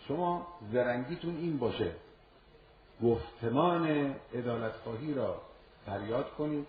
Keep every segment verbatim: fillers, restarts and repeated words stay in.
شما زرنگیتون این باشه گفتمان عدالتخواهی را فریاد کنید،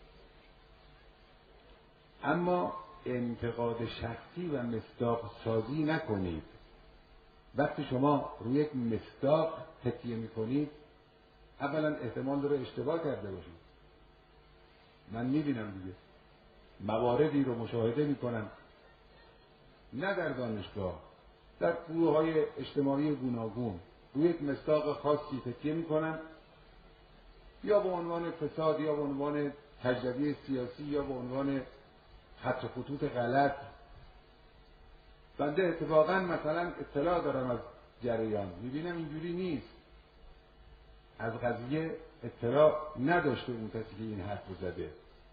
اما انتقاد شخصی و مصداق سازی نکنید. وقتی شما روی یک مصداق تکیه میکنید، اولا احتمال داره اشتباه کرده باشید. من میبینم دیگه مواردی رو مشاهده میکنم، نه در دانشگاه، در گروه های اجتماعی گوناگون، روی یک مصداق خاصی تکیه میکنن، یا به عنوان فساد، یا به عنوان تجربه سیاسی، یا به عنوان خط و خطوط غلط. بنده اتفاقا مثلا اطلاع دارم از جریان، میبینم اینجوری نیست، از قضیه اطلاع نداشته اون کسی که این حرف رو زده.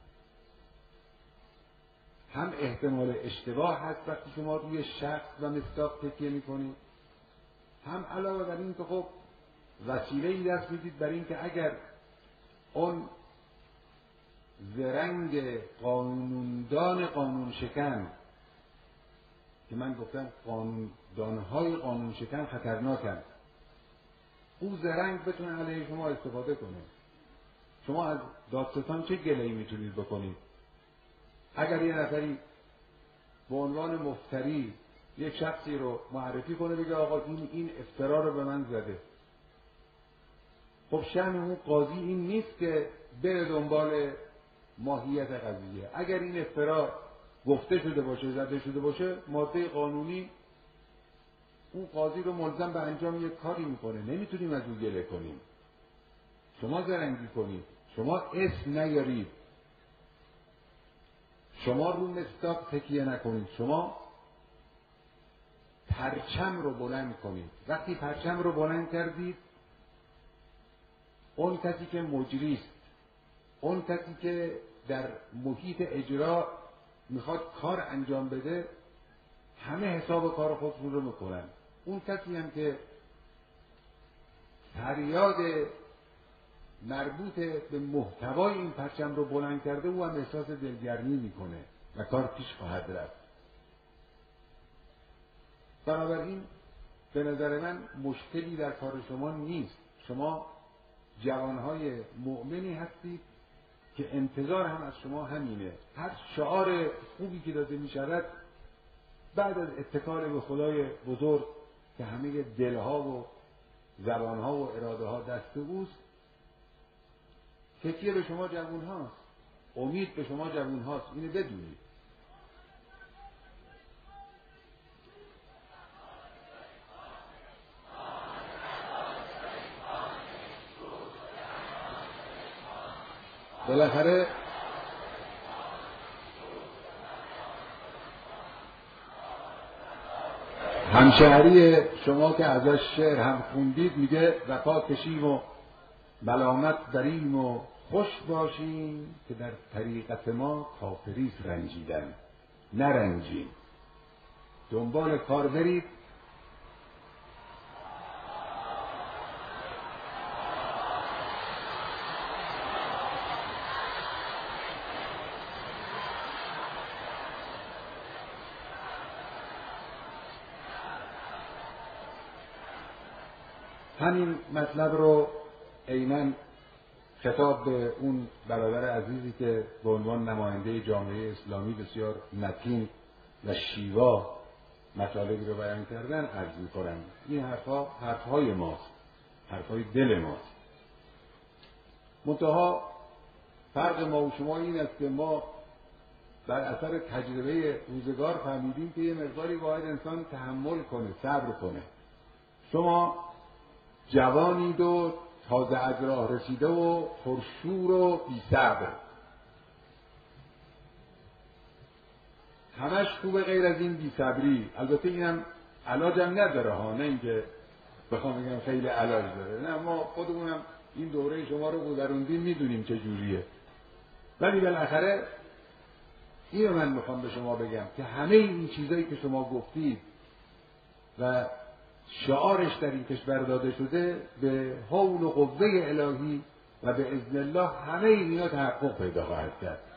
هم احتمال اشتباه هست وقتی شما روی شخص و مصداق تکیه میکنید، هم علاوه بر این که خب وسیله‌ای دست میدید برای این که اگر اون زرنگ قانوندان قانون شکن، که من گفتم قانوندانهای قانون شکن خطرناکن، او زرنگ بتونه علیه شما استفاده کنه. شما از دادستان چه گله‌ای میتونید بکنید؟ اگر یه نفری به عنوان مفتری یک شخصی رو معرفی کنه، بگه آقا این این افترا رو به من زده، خب شأن اون قاضی این نیست که بره دنبال ماهیت قضیه. اگر این افترا گفته شده باشه، زده شده باشه، ماده قانونی اون قاضی رو ملزم به انجام یک کاری میکنه، نمیتونیم از او گله کنیم. شما زرنگی کنید، شما اسم نیارید، شما رو مصداق تکیه نکنید، شما پرچم رو بلند کنید. وقتی پرچم رو بلند کردید، اون کسی که مجری است، اون کسی که در محیط اجرا میخواد کار انجام بده، همه حساب کار خودشون رو میکنن. اون کسی هم که فریاد مربوط به محتوای این پرچم رو بلند کرده، او هم احساس دلگرمی میکنه و کار پیش خواهد رفت. بنابراین به نظر من مشکلی در کار شما نیست. شما جوانهای مؤمنی هستید که انتظار هم از شما همینه. هر شعار خوبی که داده می شود بعد از اتکال به خدای بزرگ که همه دلها و زبانها و اراده ها دست اوست، تکیه به شما جوان هاست، امید به شما جوان هاست. اینو بدونید. بالاخره همشهری شما که ازش شعر هم خوندید میگه وفا کشیم و ملامت بریم و خوش باشیم که در طریقت ما کافریست رنجیدن. نرنجیم، دنبال کار برید. همین مطلب رو عیناً خطاب به اون برادر عزیزی که به عنوان نماینده جامعه اسلامی بسیار متین و شیوا مطالبی رو بیان کردن عرض می‌کنم. این حرفا حرفهای ماست، حرفهای دل ماست. منتها فرق ما و شما این است که ما در اثر تجربه روزگار فهمیدیم که یه مقداری باید انسان تحمل کنه، صبر کنه. شما جوانید و تازه از راه رسیده و پرشور و بی صبر، همش خوبه غیر از این بی صبری. البته اینم علاجم نداره ها، نه اینکه بخوام بگم خیلی علاج داره، نه، ما خودمونم این دوره شما رو گذروندیم، میدونیم چه جوریه. ولی بالاخره اینو من میخوام به شما بگم که همه این چیزایی که شما گفتید و شعارش در این کشور داده شده، به حول و قوه الهی و به اذن الله همه اینا تحقق پیدا خواهد کرد.